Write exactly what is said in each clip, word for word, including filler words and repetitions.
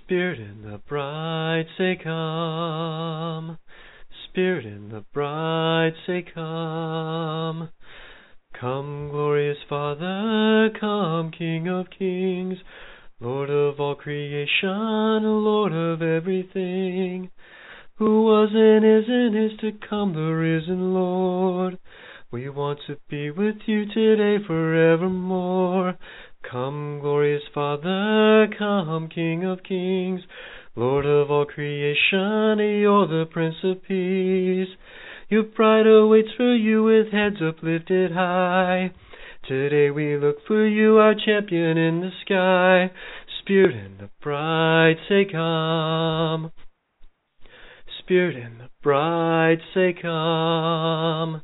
Spirit and the bride say come. Spirit and the bride say come. Come, glorious Father, come, King of kings, Lord of all creation, Lord of everything, who was and is and is to come, the risen Lord. We want to be with you today forevermore. Come, glorious Father, come, King of kings, Lord of all creation, you're the Prince of Peace. Your bride awaits for you with heads uplifted high. Today we look for you, our champion in the sky. Spirit and the bride say come. Spirit and the bride say come.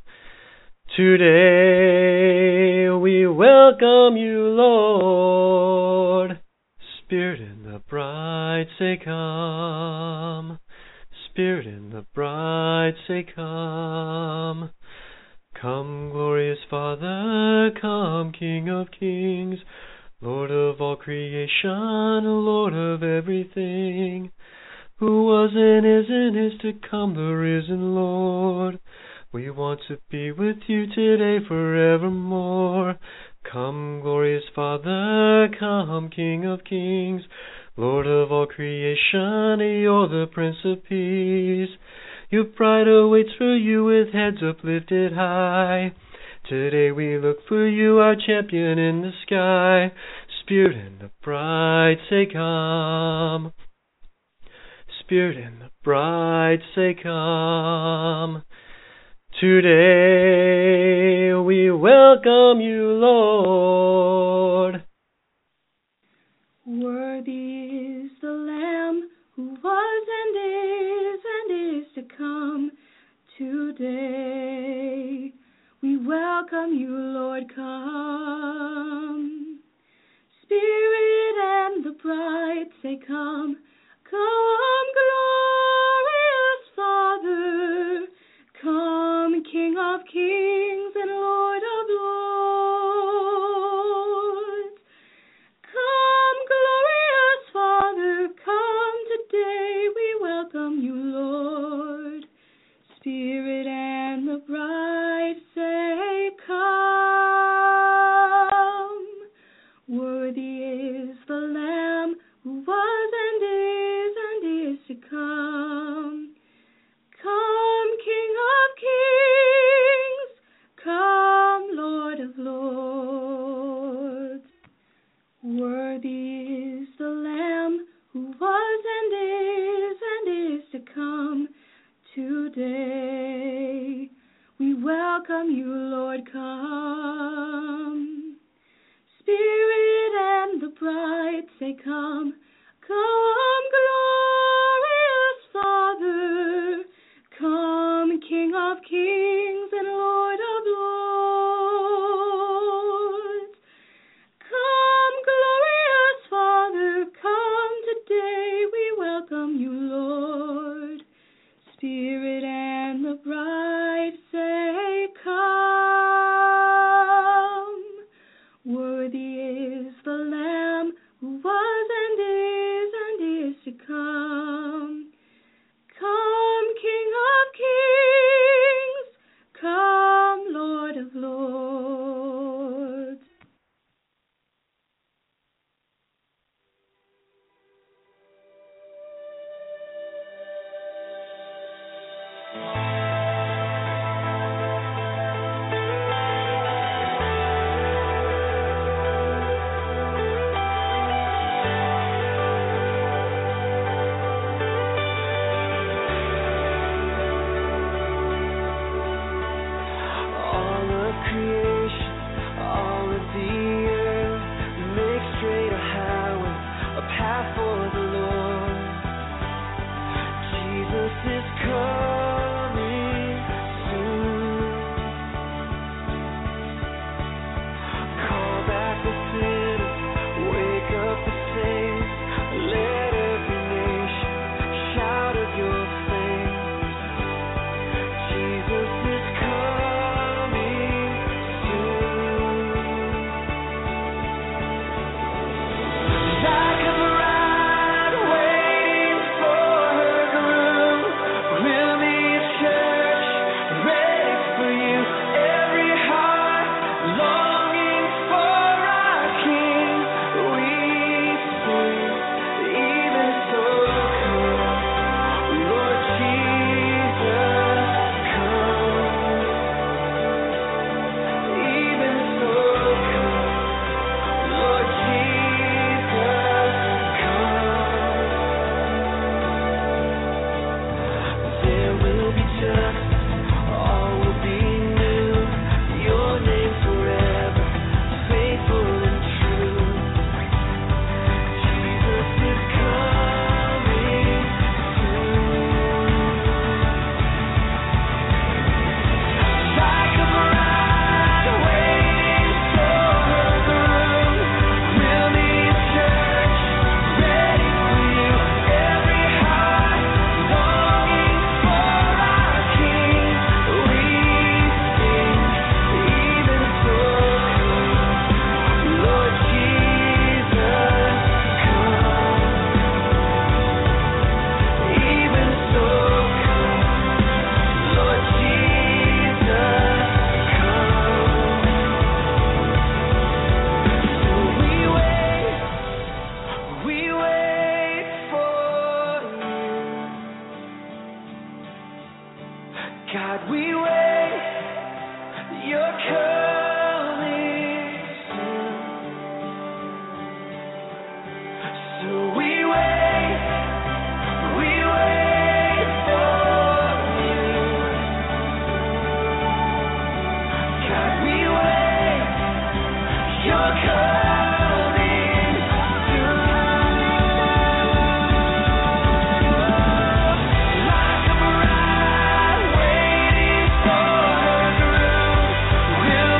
Today we welcome you, Lord. Spirit and the bride say come. Spirit and the bride say come. Come, glorious Father, come, King of kings, Lord of all creation, Lord of everything, who was and is and is to come, the risen Lord. We want to be with you today forevermore. Come, glorious Father, come, King of kings, Lord of all creation, you're the Prince of Peace. Your bride awaits for you with heads uplifted high. Today we look for you, our champion in the sky. Spirit and the bride say come. Spirit and the bride say come. Today we welcome you, Lord. Worthy is the Lamb who was and is and is to come. Today we welcome you, Lord, come. Spirit and the bride say come. Come, glorious Father, come, King of kings and Lord of lords. Come, glorious Father, come today, we welcome you, Lord. Spirit and the bride say come. Worthy is the Lamb who was and is and is to come. Come, King of kings, come, Lord of lords. Worthy is the Lamb who was and is and is to come. Today we welcome you, Lord, come. Spirit and the bride say come. Come, glorious Father, come, King of kings and Lord of lords. Come, glorious Father, come today, we welcome you, Lord. Spirit and the bride say come. Worthy is the Lamb who was and is and is to come. Come, King of kings, come, Lord of lords. Jesus is coming. God, we wait. You're coming soon. So we wait. We wait for you. God, we wait. You're coming soon. Like a bride waiting for her groom, we'll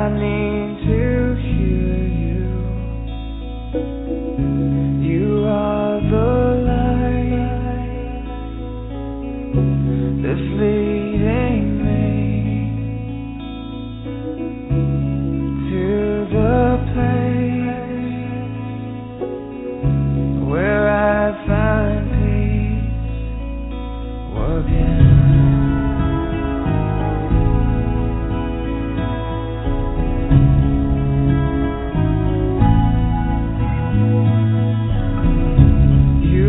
I need to hear you. You are the light that's leading me to the place where I find peace again.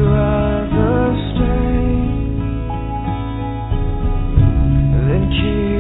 Keep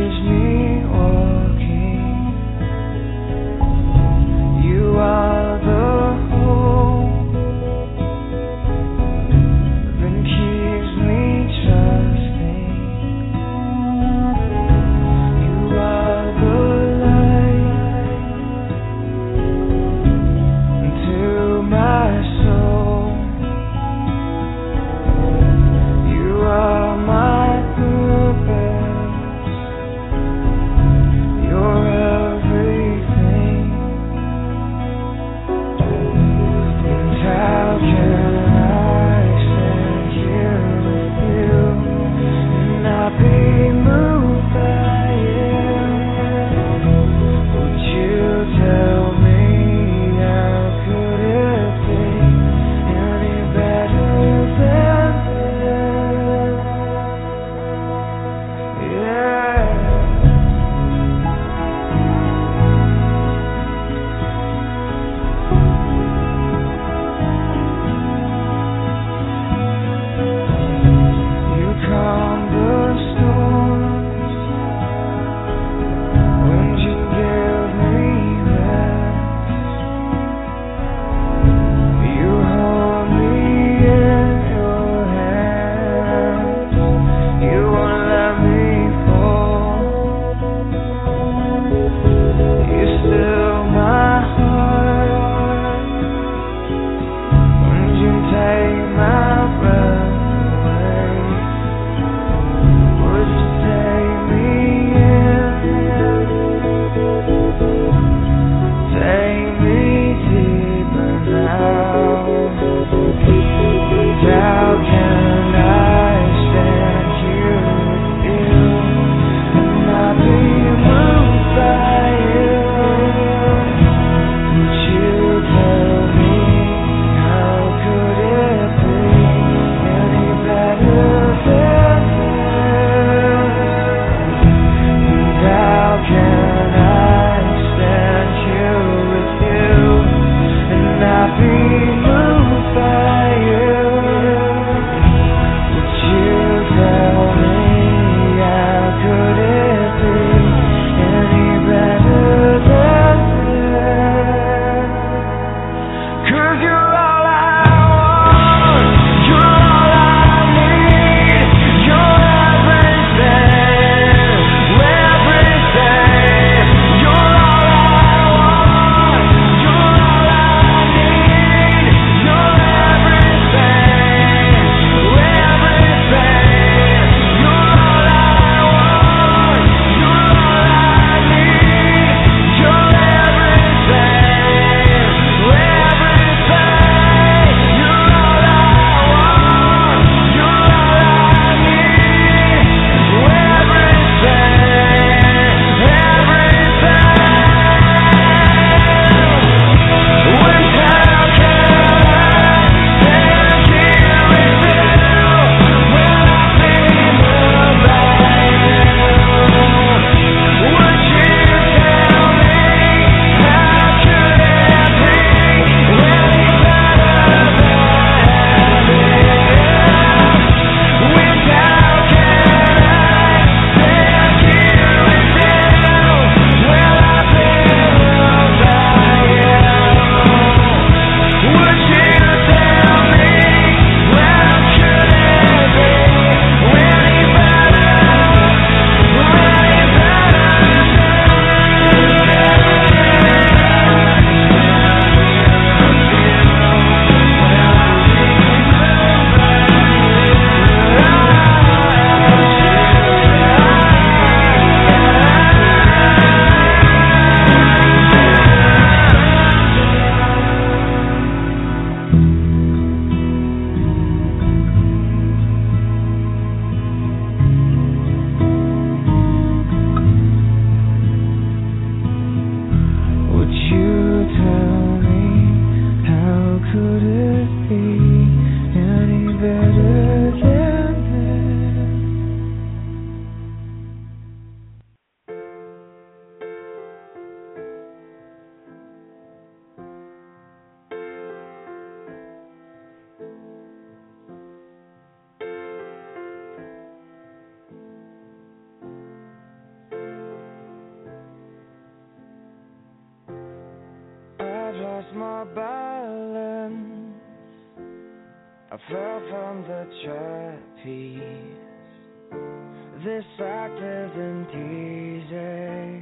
my balance. I fell from the trapeze. This act isn't easy.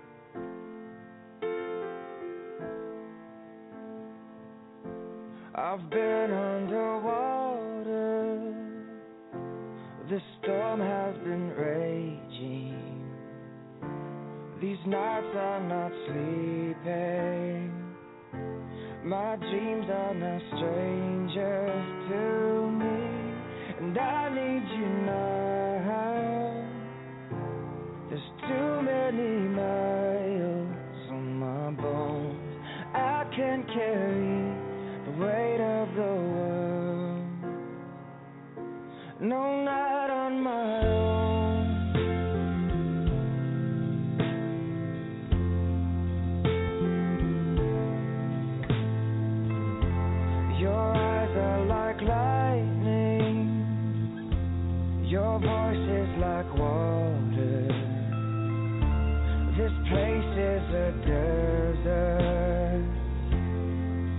I've been underwater. This storm has been raging. These nights are not sleeping. My dreams are now strangers to me, and I need you now. There's too many miles on my bones. I can't carry the weight of the world. No, not on my own. Your eyes are like lightning. Your voice is like water. This place is a desert.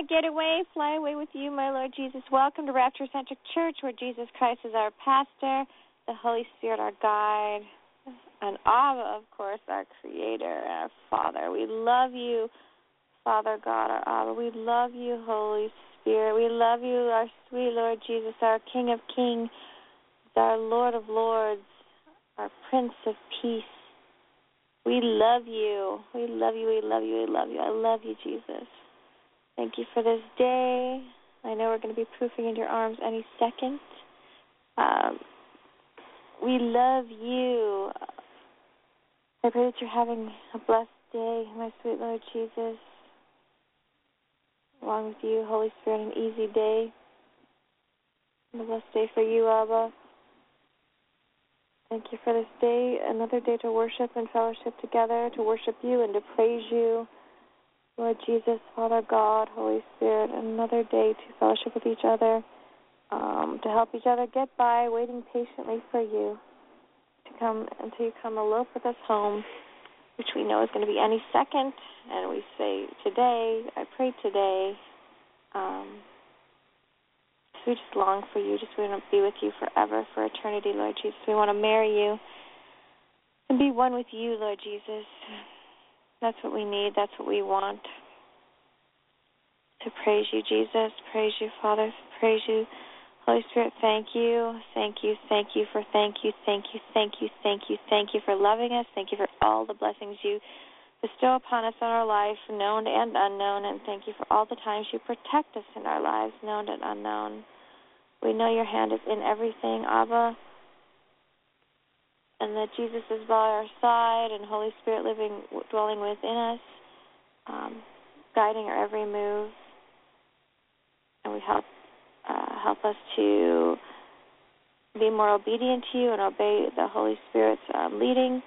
get away, fly away with you, my Lord Jesus. Welcome to Rapture Centric Church, where Jesus Christ is our pastor, the Holy Spirit our guide, and Abba, of course, our creator and our Father. We love you, Father God, our Abba. We love you, Holy Spirit. We love you, our sweet Lord Jesus, our King of Kings, our Lord of Lords, our Prince of Peace. We love you. We love you. We love you. We love you. I love you, Jesus. Thank you for this day. I know we're going to be proofing into your arms any second. Um, we love you. I pray that you're having a blessed day, my sweet Lord Jesus. Along with you, Holy Spirit, an easy day. And a blessed day for you, Abba. Thank you for this day, another day to worship and fellowship together, to worship you and to praise you. Lord Jesus, Father God, Holy Spirit, another day to fellowship with each other, um, to help each other get by, waiting patiently for you to come until you come elope with us home, which we know is going to be any second. And we say today, I pray today, um, we just long for you. Just we want to be with you forever, for eternity, Lord Jesus. We want to marry you and be one with you, Lord Jesus. That's what we need. That's what we want. To praise you, Jesus. Praise you, Father. Praise you, Holy Spirit. Thank you. Thank you. Thank you for thank you. Thank you. Thank you. Thank you. Thank you for loving us. Thank you for all the blessings you bestow upon us in our life, known and unknown. And thank you for all the times you protect us in our lives, known and unknown. We know your hand is in everything, Abba, and that Jesus is by our side and Holy Spirit living, dwelling within us, um, guiding our every move, and we help uh, help us to be more obedient to you and obey the Holy Spirit's um, leading,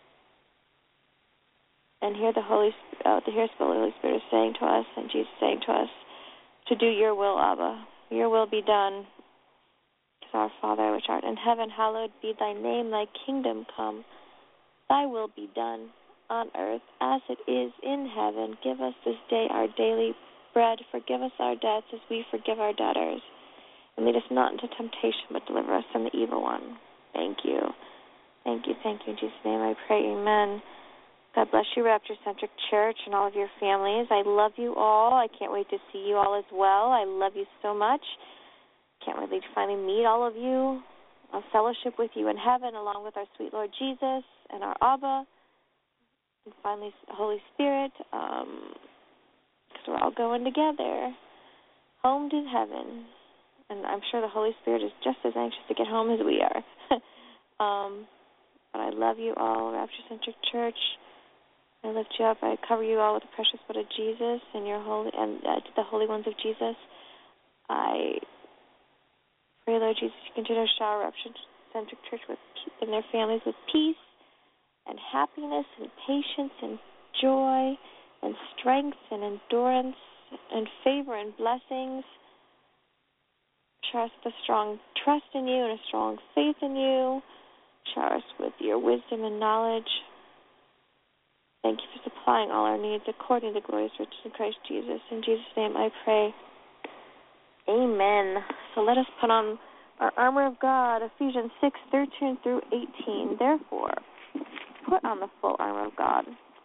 and hear the Holy uh, to hear what the Holy Spirit is saying to us, and Jesus saying to us to do your will, Abba. Your will be done. Our Father, which art in heaven, hallowed be thy name. Thy kingdom come. Thy will be done on earth as it is in heaven. Give us this day our daily bread. Forgive us our debts as we forgive our debtors. And lead us not into temptation, but deliver us from the evil one. Thank you. Thank you. Thank you. In Jesus' name I pray. Amen. God bless you, Rapture Centric Church, and all of your families. I love you all. I can't wait to see you all as well. I love you so much. Can't wait to finally meet all of you, I'll fellowship with you in heaven, along with our sweet Lord Jesus and our Abba, and finally Holy Spirit, um, because we're all going together home to heaven. And I'm sure the Holy Spirit is just as anxious to get home as we are. um, but I love you all, Rapture Centric Church. I lift you up. I cover you all with the precious blood of Jesus and your holy and uh, the holy ones of Jesus. I pray, Lord Jesus, you continue to shower Rapture Centric Church with, and their families with peace and happiness and patience and joy and strength and endurance and favor and blessings. Shower us with a strong trust in you and a strong faith in you. Shower us with your wisdom and knowledge. Thank you for supplying all our needs according to the glorious riches in Christ Jesus. In Jesus' name I pray. Amen. So let us put on our armor of God, Ephesians six, thirteen through eighteen. Therefore, put on the full armor of God.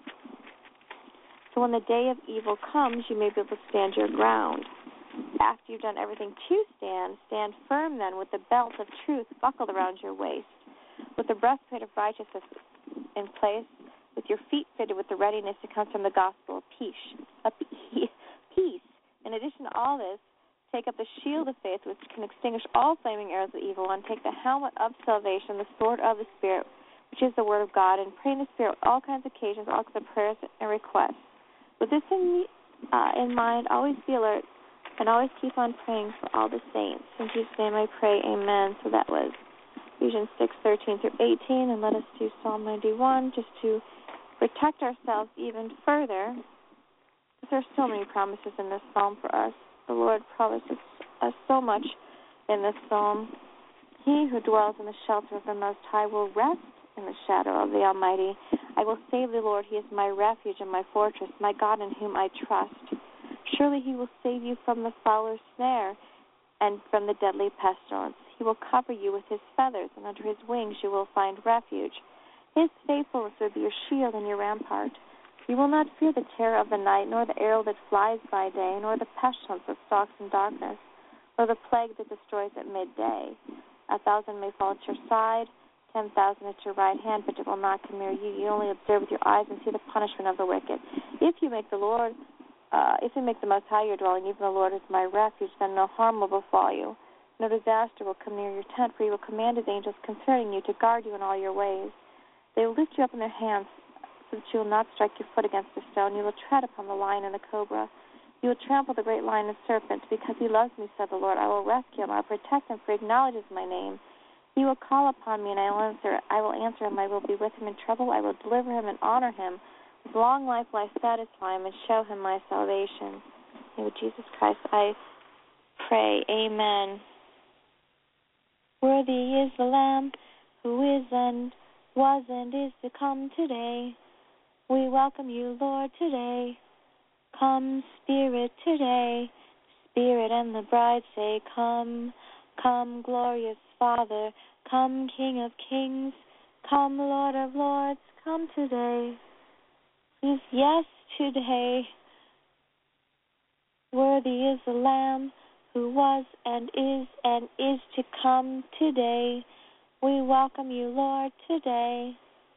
So when the day of evil comes, you may be able to stand your ground. After you've done everything to stand, stand firm then with the belt of truth buckled around your waist, with the breastplate of righteousness in place, with your feet fitted with the readiness that comes from the gospel of peace. Of peace. In addition to all this, take up the shield of faith, which can extinguish all flaming arrows of the evil one. Take the helmet of salvation, the sword of the Spirit, which is the word of God, and pray in the Spirit with all kinds of occasions, all kinds of prayers and requests. With this in, uh, in mind, always be alert, and always keep on praying for all the saints. In Jesus' name I pray, amen. So that was Ephesians six, thirteen through eighteen, and let us do Psalm ninety-one, just to protect ourselves even further, because there are so many promises in this psalm for us. The Lord promises us so much in this psalm. He who dwells in the shelter of the Most High will rest in the shadow of the Almighty. I will save the Lord. He is my refuge and my fortress, my God in whom I trust. Surely he will save you from the fowler's snare and from the deadly pestilence. He will cover you with his feathers, and under his wings you will find refuge. His faithfulness will be your shield and your rampart. You will not fear the terror of the night, nor the arrow that flies by day, nor the pestilence that stalks in darkness, nor the plague that destroys at midday. A thousand may fall at your side, ten thousand at your right hand, but it will not come near you. You only observe with your eyes and see the punishment of the wicked. If you make the Lord, uh, if you make the Most High your dwelling, even the Lord is my refuge, then no harm will befall you. No disaster will come near your tent, for he will command his angels concerning you to guard you in all your ways. They will lift you up in their hands, so that you will not strike your foot against a stone. You will tread upon the lion and the cobra. You will trample the great lion and serpent. Because he loves me, said the Lord, I will rescue him. I will protect him, for he acknowledges my name. He will call upon me, and I will answer. I will answer him. I will be with him in trouble. I will deliver him and honor him. With long life will I satisfy him and show him my salvation. In the name of Jesus Christ, I pray. Amen. Worthy is the Lamb who is and was and is to come today. We welcome you, Lord, today. Come, Spirit, today. Spirit and the bride say, come. Come, glorious Father. Come, King of kings. Come, Lord of lords. Come today. Please, yes, today. Worthy is the Lamb who was and is and is to come today. We welcome you, Lord, today.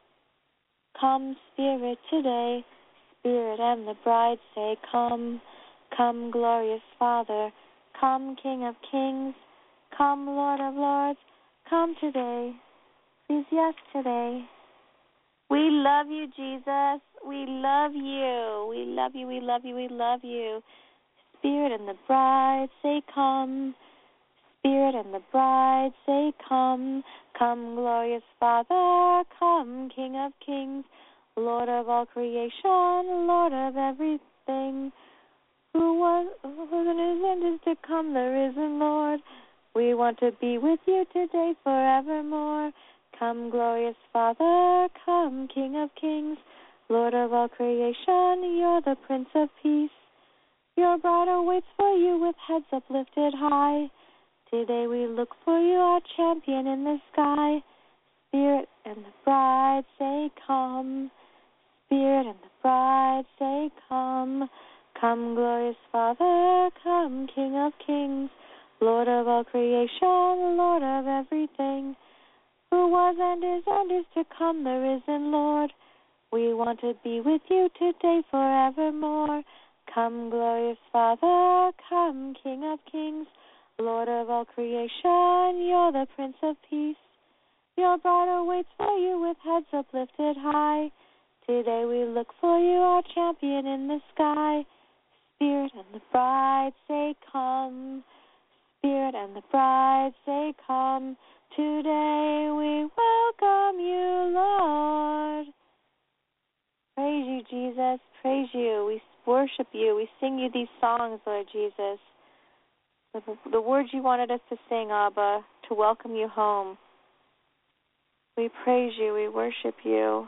Come, Spirit, today. Spirit and the bride say, come. Come, glorious Father. Come, King of kings. Come, Lord of lords. Come today. Please, yes, today. We love you, Jesus. We love you. We love you, we love you, we love you. Spirit and the bride say, come. Spirit and the bride say, come. Come, glorious Father. Come, King of kings. Lord of all creation. Lord of everything. Who was, who is and is to come, the risen Lord. We want to be with you today forevermore. Come, glorious Father. Come, King of kings. Lord of all creation. You're the Prince of peace. Your bride awaits for you with heads uplifted high. Today we look for you, our champion in the sky. Spirit and the bride say, come. Spirit and the bride say, come. Come, glorious Father. Come, King of kings. Lord of all creation. Lord of everything. Who was and is and is to come, the risen Lord. We want to be with you today forevermore. Come, glorious Father, come, King of kings, Lord of all creation, you're the Prince of peace. Your bride awaits for you with heads uplifted high. Today we look for you, our champion in the sky. Spirit and the bride say, come. Spirit and the bride say, come. Today we welcome you, Lord. Praise you, Jesus. Praise you. We worship you. We sing you these songs, Lord Jesus. The, the words you wanted us to sing, Abba, to welcome you home. We praise you. We worship you.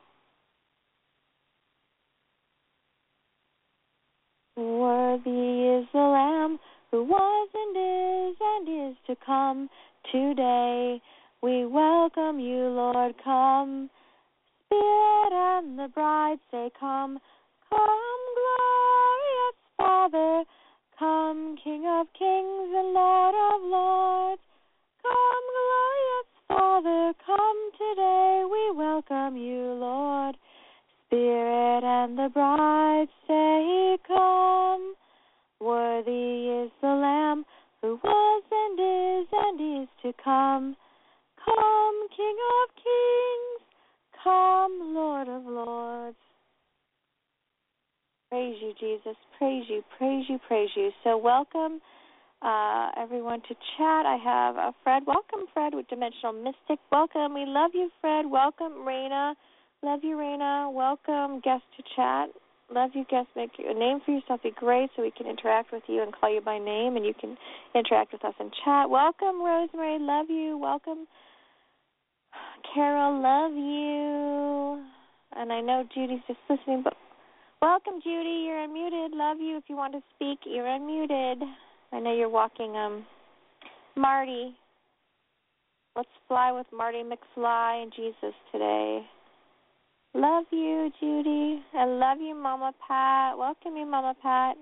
Worthy is the Lamb who was and is and is to come. Today we welcome you, Lord. Come. Spirit and the bride say, come. Come, glorious Father. Come, King of kings and Lord of lords. Come, glorious Father. Come today. We welcome you, Lord. Spirit and the bride say, come. Worthy is the Lamb who was and is and is to come. Come, King of kings. Come, Lord of lords. Praise you, Jesus. Praise you, praise you, praise you. So welcome, uh, everyone, to chat. I have uh, Fred. Welcome, Fred, with Dimensional Mystic. Welcome. We love you, Fred. Welcome, Raina. Love you, Raina. Welcome, guest to chat. Love you, guest. Make a name for yourself. Be great so we can interact with you and call you by name, and you can interact with us in chat. Welcome, Rosemary. Love you. Welcome, Carol. Love you. And I know Judy's just listening, but Welcome, Judy. You're unmuted. Love you. If you want to speak, you're unmuted. I know you're walking. Um, Marty. Let's fly with Marty McFly and Jesus today. Love you, Judy. I love you, Mama Pat. Welcome you, Mama Pat.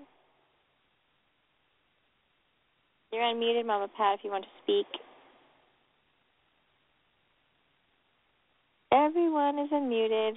You're unmuted, Mama Pat, if you want to speak. Everyone is unmuted.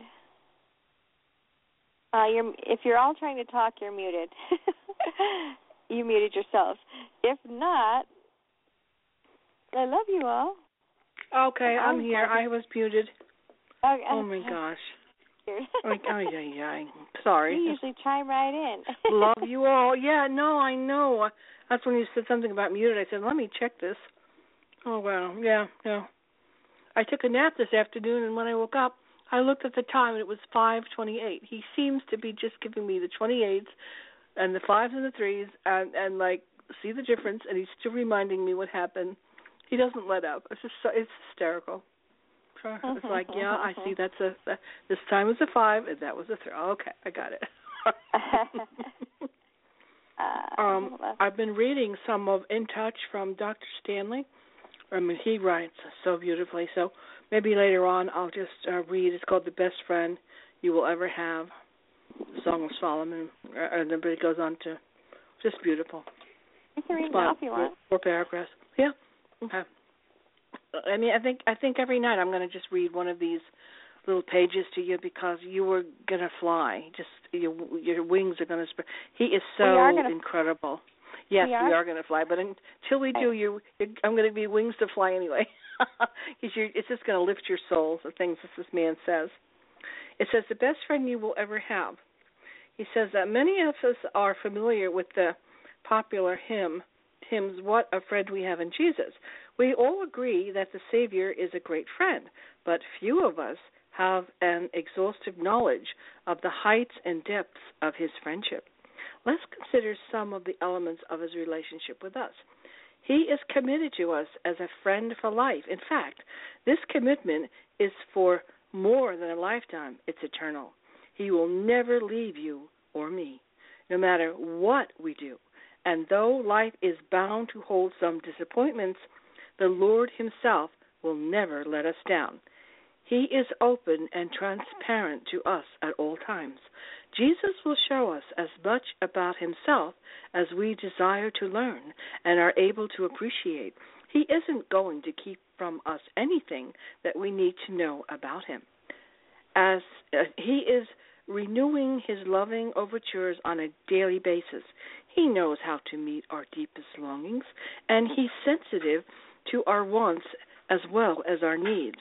Uh, you're, if you're all trying to talk, you're muted. You muted yourself. If not, I love you all. Okay, I'm here. I was muted. Okay. Oh, my gosh. oh, oh, yeah, yeah. Sorry. You usually chime right in. Love you all. Yeah, no, I know. That's when you said something about muted. I said, let me check this. Oh, wow. Yeah, yeah. I took a nap this afternoon, and when I woke up, I looked at the time, and it was five twenty-eight. He seems to be just giving me the twenty-eights and the fives and the threes and, and like, see the difference, and he's still reminding me what happened. He doesn't let up. It's just so, it's hysterical. It's like, yeah, I see that's a, that, this time was a five, and that was a three. Okay, I got it. um, I've been reading some of In Touch from Doctor Stanley. I mean, he writes so beautifully. So maybe later on I'll just uh, read. It's called The Best Friend You Will Ever Have, the Song of Solomon. And then it goes on to just beautiful. You can read it now if you want. Four paragraphs. Yeah. Okay. I mean, I think I think every night I'm going to just read one of these little pages to you because you were going to fly. Just your your wings are going to spread. He is so gonna, incredible. Yes, we are, are going to fly, but until we do, you, I'm going to be wings to fly anyway. It's just going to lift your soul, the things that this man says. It says, the best friend you will ever have. He says that many of us are familiar with the popular hymn, hymns, What a Friend We Have in Jesus. We all agree that the Savior is a great friend, but few of us have an exhaustive knowledge of the heights and depths of his friendship. Let's consider some of the elements of his relationship with us. He is committed to us as a friend for life. In fact, this commitment is for more than a lifetime. It's eternal. He will never leave you or me, no matter what we do. And though life is bound to hold some disappointments, the Lord himself will never let us down. He is open and transparent to us at all times. Jesus will show us as much about himself as we desire to learn and are able to appreciate. He isn't going to keep from us anything that we need to know about him. As uh, he is renewing his loving overtures on a daily basis, he knows how to meet our deepest longings, and he's sensitive to our wants as well as our needs.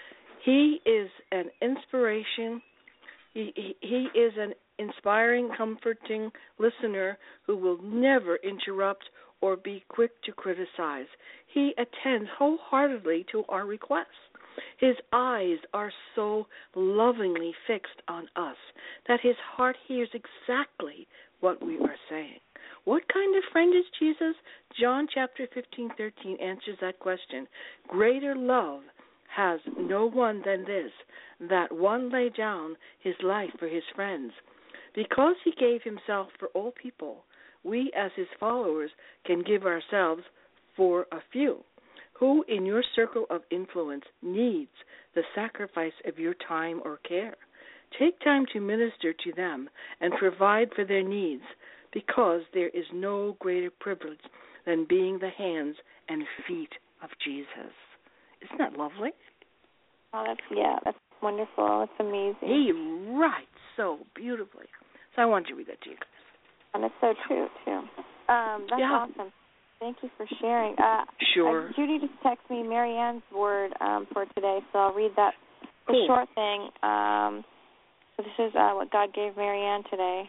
He is an inspiration. He, he, he is an inspiring, comforting listener who will never interrupt or be quick to criticize. He attends wholeheartedly to our requests. His eyes are so lovingly fixed on us that his heart hears exactly what we are saying. What kind of friend is Jesus? John chapter fifteen, thirteen answers that question. Greater love has no one than this, that one lay down his life for his friends. Because he gave himself for all people, we as his followers can give ourselves for a few. Who in your circle of influence needs the sacrifice of your time or care? Take time to minister to them and provide for their needs, because there is no greater privilege than being the hands and feet of Jesus. Isn't that lovely? Oh, that's, yeah, that's wonderful. It's amazing. He writes so beautifully. So I wanted to read that to you guys. And it's so true, too. Um, that's yeah. awesome. Thank you for sharing. Uh, sure. Uh, Judy just texted me Mary Ann's word um, for today, so I'll read that. The cool. short thing. Um, so this is uh, what God gave Mary Ann today.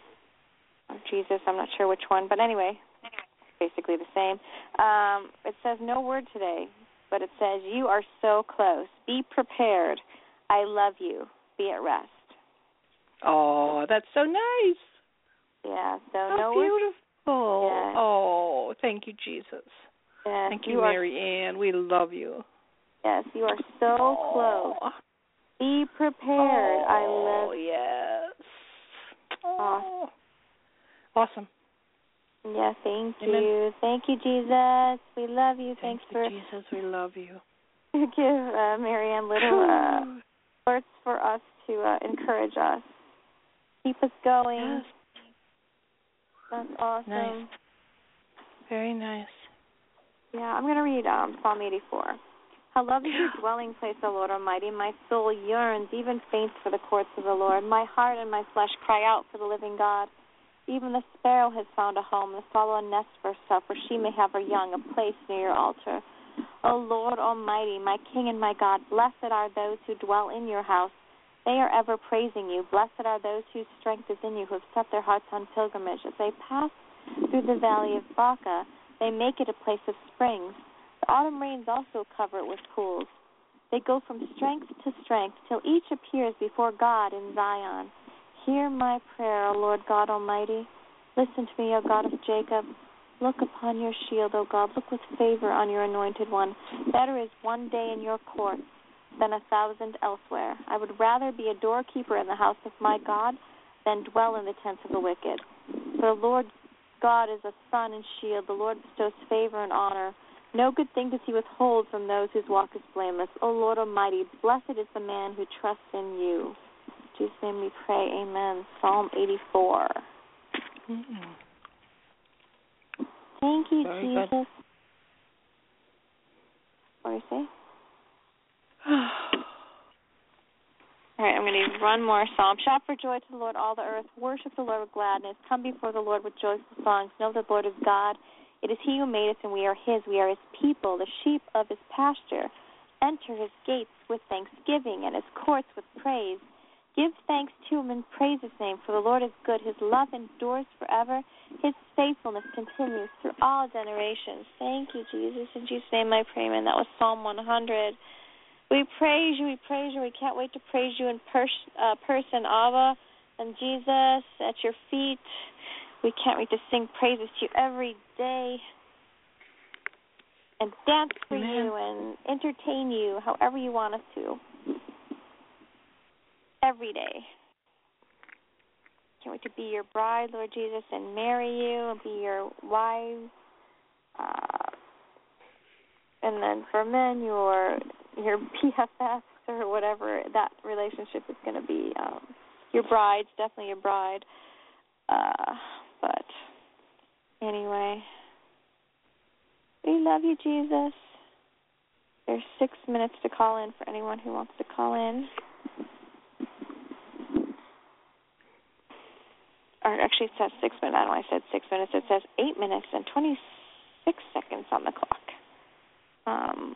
Or Jesus, I'm not sure which one, but anyway, basically the same. Um, it says no word today, but it says, you are so close. Be prepared. I love you. Be at rest. Oh, that's so nice. Yeah, so How no beautiful. Word. Yeah. Oh, thank you, Jesus. Yes, thank you, you Mary are, Ann. We love you. Yes, you are so oh. close. Be prepared. Oh, I love you. Yes. Oh. Awesome. Yeah, thank Amen. you. Thank you, Jesus. We love you. Thank Thanks you, for Jesus. We love you. give uh, Marianne little uh, words for us to uh, encourage us. Keep us going. Yes. That's awesome. Nice. Very nice. Yeah, I'm going to read um, Psalm eighty-four. How lovely is your dwelling place, O Lord Almighty. My soul yearns, even faints for the courts of the Lord. My heart and my flesh cry out for the living God. Even the sparrow has found a home, the swallow a nest for herself, where she may have her young, a place near your altar. O Lord Almighty, my King and my God, blessed are those who dwell in your house. They are ever praising you. Blessed are those whose strength is in you, who have set their hearts on pilgrimage. As they pass through the valley of Baca, they make it a place of springs. The autumn rains also cover it with pools. They go from strength to strength, till each appears before God in Zion. Hear my prayer, O Lord God Almighty. Listen to me, O God of Jacob. Look upon your shield, O God. Look with favor on your anointed one. Better is one day in your courts than a thousand elsewhere. I would rather be a doorkeeper in the house of my God than dwell in the tents of the wicked. For the Lord God is a sun and shield. The Lord bestows favor and honor. No good thing does he withhold from those whose walk is blameless. O Lord Almighty, blessed is the man who trusts in you. In Jesus' name we pray, amen. Psalm eighty-four. Mm-hmm. Thank you, Very Jesus. good. What do you say? All right, I'm going to run more psalm. Shout for joy to the Lord, all the earth. Worship the Lord with gladness. Come before the Lord with joyful songs. Know that the Lord is God. It is he who made us, and we are his. We are his people, the sheep of his pasture. Enter his gates with thanksgiving and his courts with praise. Give thanks to him and praise his name, for the Lord is good. His love endures forever. His faithfulness continues through all generations. Thank you, Jesus. In Jesus' name I pray, amen. That was Psalm one hundred. We praise you, we praise you. We can't wait to praise you in pers- uh, person, Abba and Jesus, at your feet. We can't wait to sing praises to you every day and dance for Amen. you and entertain you however you want us to. Every day. Can't wait to be your bride, Lord Jesus, and marry you and be your wife. Uh, and then for men, your your B F Fs or whatever that relationship is going to be. Um, your bride's definitely your bride. Uh, but anyway, we love you, Jesus. There's six minutes to call in for anyone who wants to call in. Or actually, it says six minutes. I don't know why I said six minutes. It says eight minutes and twenty-six seconds on the clock. Um,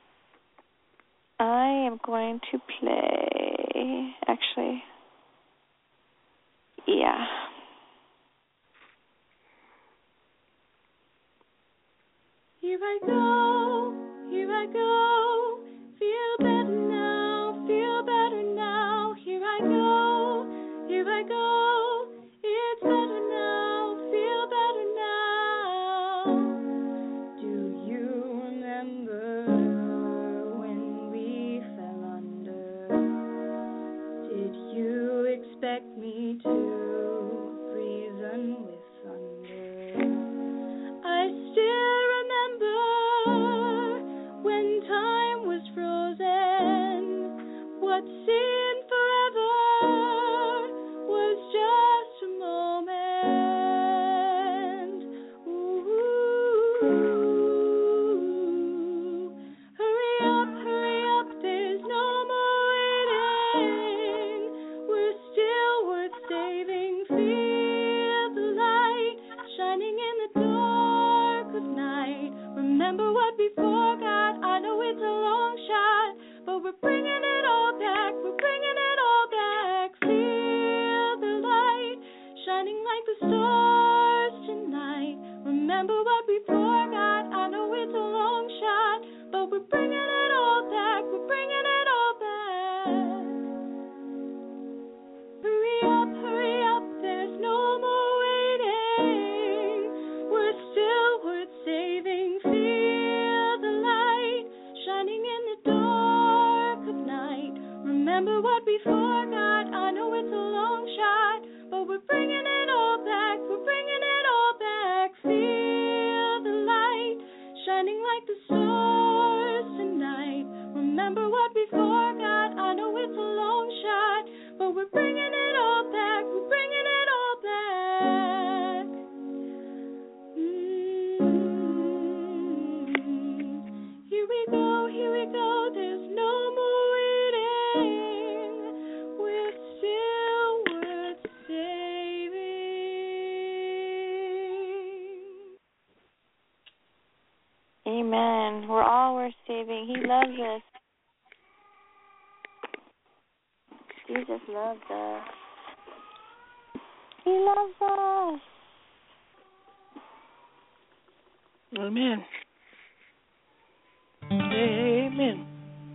I am going to play, actually, yeah. Here I go, here I go, feel better now, feel better now. Here I go, here I go, it's better now, feel better now. Do you remember when we fell under? Did you expect me to reason with thunder? I still remember when time was frozen. What seemed forever was just a moment. Ooh. Hurry up, hurry up, there's no more waiting. We're still worth saving. Feel the light shining in the dark of night. Remember what we forgot. I know it's a long shot, but we're bringing it all back. We're bringing it all back. Feel the light shining like the stars tonight. Remember what we forgot. I know it's a long shot, but we're bringing it all back. We're bringing it all back. Hurry up, hurry up, there's no more waiting. We're still worth saving. Feel the light shining in the dark of night. Remember what we forgot. I know it's a long shot, but we're bringing saving. He loves us. Jesus loves us. He loves us. Amen. Amen.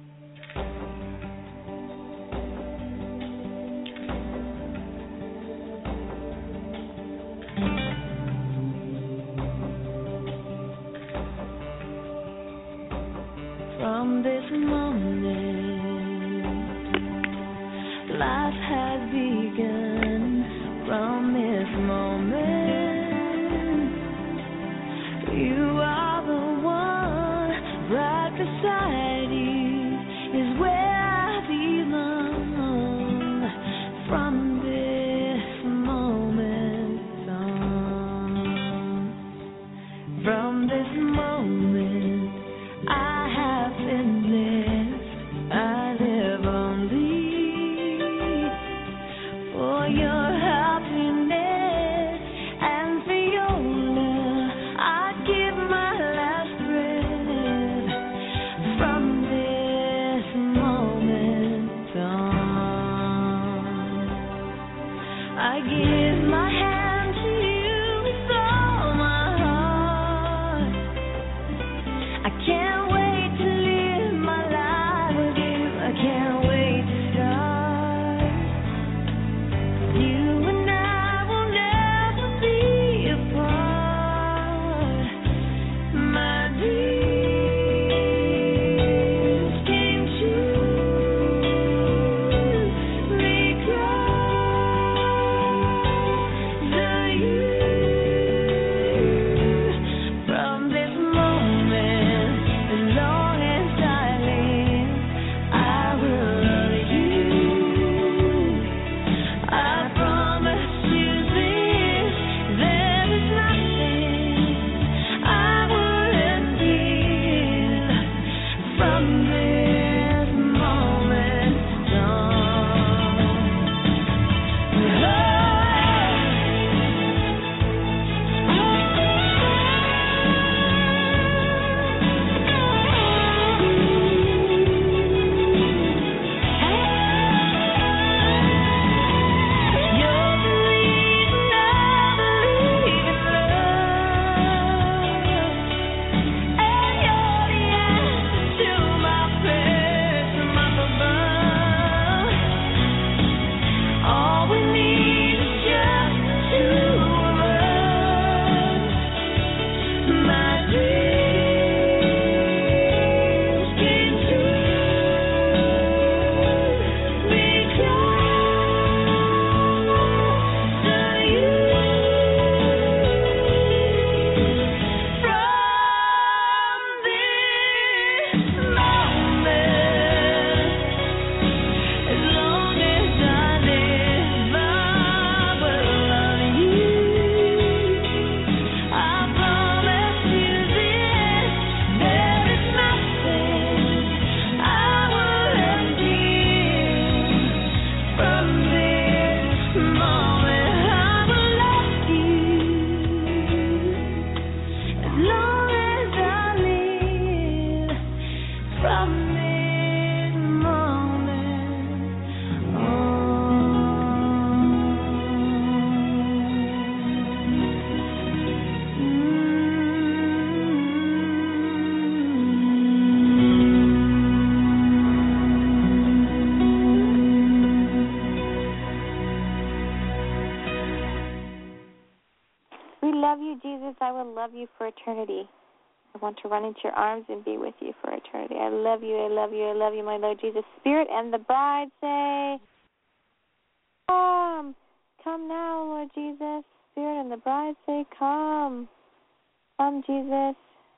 From this moment, life has begun. From this moment, you are the one. Right beside you is where I belong. From this moment on, from this moment, I have been blessed. I live only for your happiness and for your love. I give my last breath. From this moment on, I give my hand to you with all my heart. I can't wait to live my life with you. I can't wait to start. You and I will never be apart. My dreams came true because of you. From this moment, as long as I live, I will love you. I promise you this, there is nothing I wouldn't give. From this moment You're the reason I believe in love, and you're the answer to my prayers from up above. All we need is just the two of us. My dreams came true because of you. From this moment, as long as I live, I will love you. I promise you this, there is nothing I wouldn't give. From this moment, I will love you. As long as I live, from this moment We love you, Jesus. I will love you for eternity. I want to run into your arms and be with you for eternity. I love you, I love you, I love you, my Lord Jesus. Spirit and the bride say, come. Come now, Lord Jesus. Spirit and the bride say, come. Come, Jesus.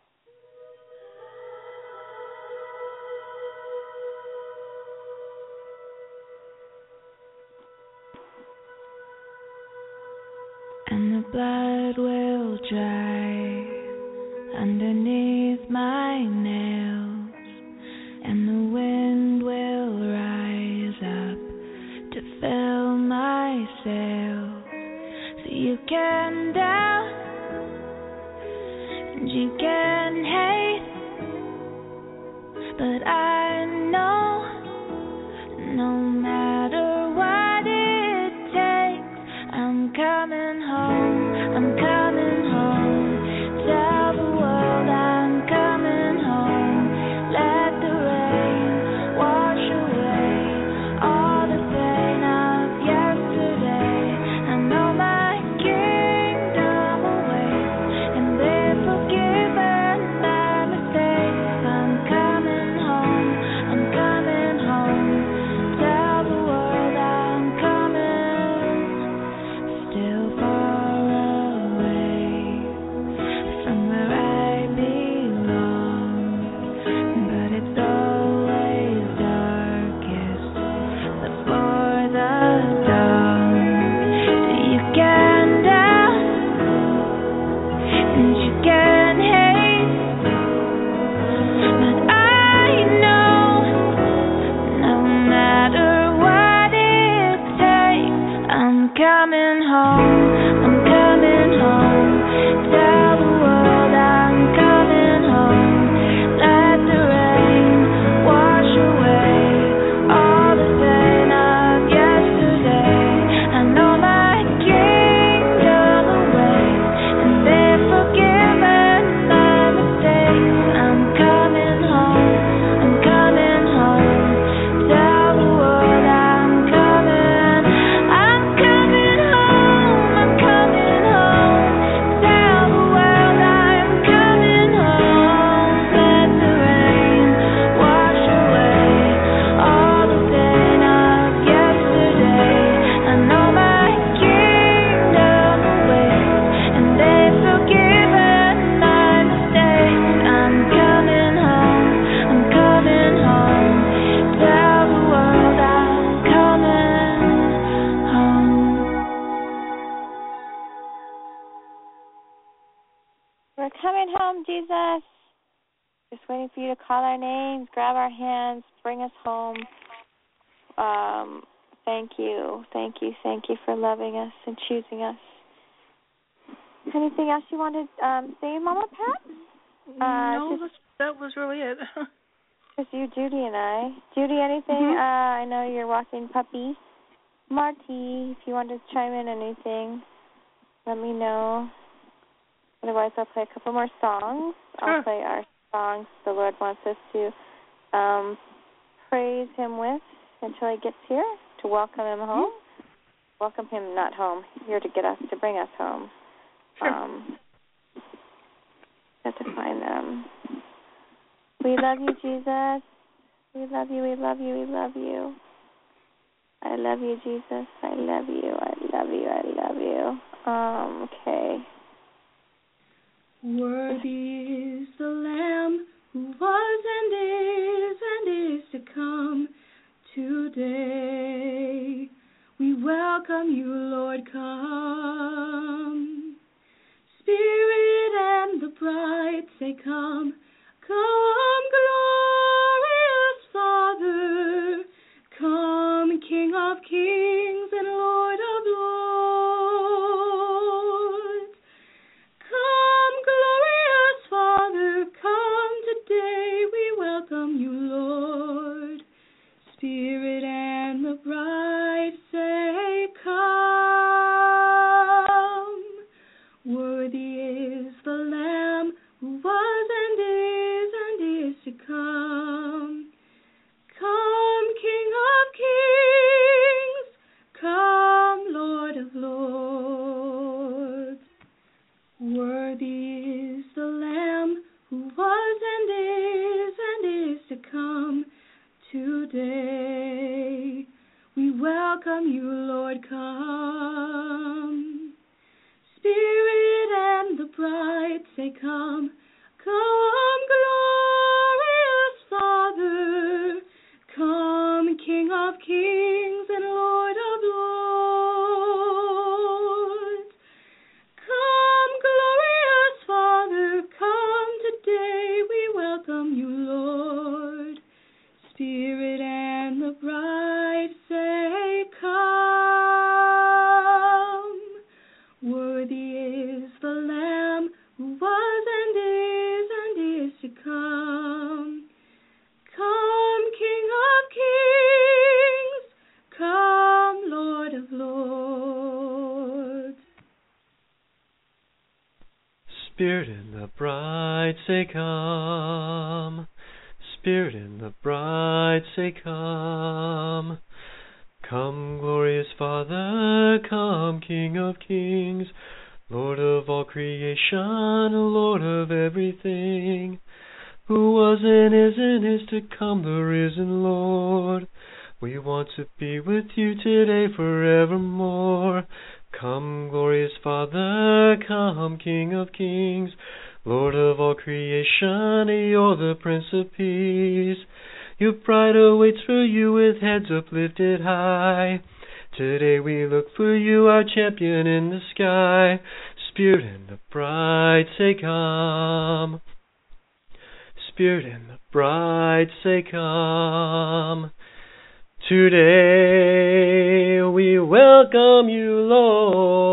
and the blood will dry underneath my nails, and the wind will rise up to fill my sails. So you can doubt and you can hate, home, I'm coming home. Tell the world I'm coming home. Let the rain wash away all the pain of yesterday. I know my kingdom awaits, and they've forgiven my mistakes. I'm coming home, I'm coming home. Tell the world I'm coming, I'm coming home, I'm coming home. Tell the world I'm coming home. Let the rain wash away all the pain of yesterday. I know my kingdom awaits, and they've forgiven my mistakes. I'm coming home, I'm coming home. Tell the world I'm coming home. We're coming home, Jesus. Just waiting for you to call our names, grab our hands, bring us home. Um, thank you, thank you, thank you for loving us and choosing us. Anything else you want to um, say, Mama Pat? Uh, no, just- that's, that was really it. Just you, Judy, and I. Judy, anything? Mhm. Uh, I know you're walking puppy. Marty, if you want to chime in anything, let me know. Otherwise, I'll play a couple more songs. I'll Sure. play our songs the Lord wants us to um, praise Him with until He gets here, to welcome Him home. Welcome Him, not home, here to get us, to bring us home. Sure. Um, have to find them. We love you, Jesus. We love you, we love you, we love you. I love you, Jesus. I love you, I love you, I love you. Um, okay. Worthy is the Lamb who was and is and is to come today. We welcome you, Lord, come. Spirit and the bride say, come. Come, glorious Father. Come, King of kings and Lord of lords. Come, glorious Father, come today. We welcome you, Lord. Spirit and the bride say, come. Worthy is the Lamb who was and is and is to come. Come, King of kings. Come, Lord of lords. Worthy is the Lamb who was and is and is to come today. We welcome you, Lord, come. Spirit and the bride say, come. Come, glorious Father. Come, King of kings and Lord of lords. Come, glorious Father, come today. We welcome you, Lord. Spirit and the bride say, come. Worthy is the Lamb who was and is and is to come. Come, King of kings. Come, Lord of lords. Spirit and the bride say, come. Spirit and the bride say, come. Come, glorious Father, come, King of kings, Lord of all creation, Lord of everything, who was and is and is to come, the risen Lord. We want to be with you today forevermore. Come, glorious Father, come, King of kings, Lord of all creation, you're the Prince of Peace. Your bride awaits for you with heads uplifted high. Today we look for you, our champion in the sky. Spirit and the bride say, come. Spirit and the bride say, come. Today we welcome you, Lord.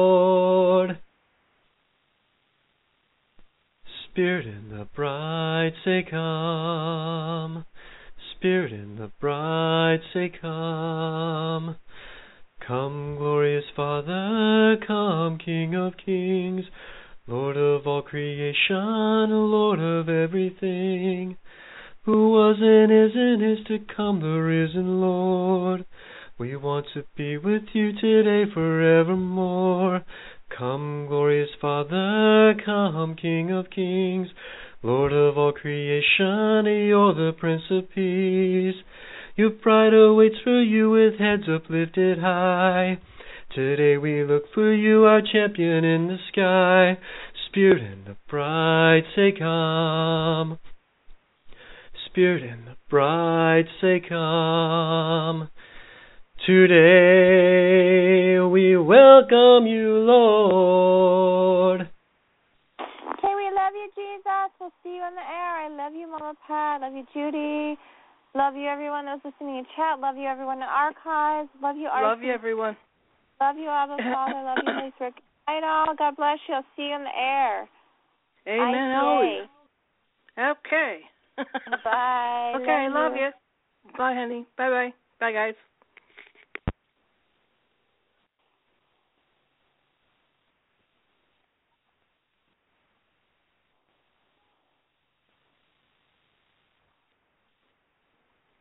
say come. Spirit and the bride say come. Come, glorious Father, come, King of kings, Lord of all creation, Lord of everything, who was and is and is to come, the risen Lord. We want to be with you today forevermore. Come, glorious Father, come, King of kings, Lord of all creation, you're the Prince of Peace. Your bride awaits for you with heads uplifted high. Today we look for you, our champion in the sky. Spirit and the bride say come. Spirit and the bride say come. Today we welcome you, Lord. Okay, we love you, Jesus. We'll see you in the air. I love you, Mama Pat. Love you, Judy. Love you, everyone that was listening in chat. Love you, everyone in archives. Love you, Archie. Love you, everyone. Love you, Abba Father. Love you, Holy Spirit. Good night, all. God bless you. I'll see you in the air. Amen. Always. Okay. Bye. Okay, love, love you. you. Bye, honey. Bye-bye. Bye, guys.